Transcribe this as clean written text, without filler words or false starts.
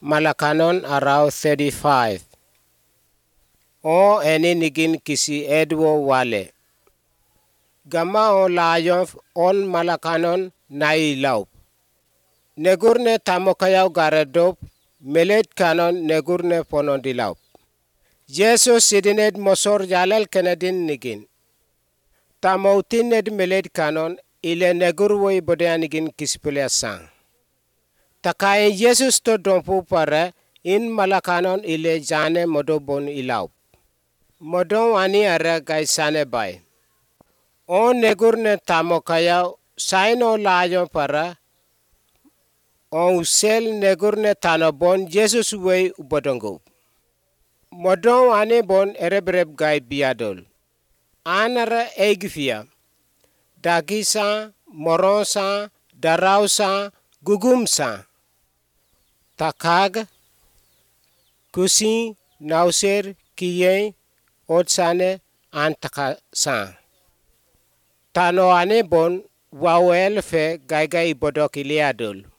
Malakanon araw 35. O eni nigin kisi Edwo wale. Gama o layon on malakanon na ilaw. Negurne tamokayaw garadop, melet kanon negurne ponondilaw. Jesus sidined mosor jalal kenedin nigin. Tamautined melet kanon ile negurwoi bodeanigin kispulya sang. Takaye Jesus to dompu para in malakanon ile jane modobon ilaw. Modon wani ara gaisane bay. On negurne tamokayaw saino layon para on usel negurne tanobon Jesus way ubodongo. Modon wani bon erebreb gay biadol. Anara egifia. Dagisa, moronsa, darausa, gugumsa. Takag, kusi, nauser, kiye, otsane, antakasan. Tano ane bon wawel fe gaigai bodok iliadol.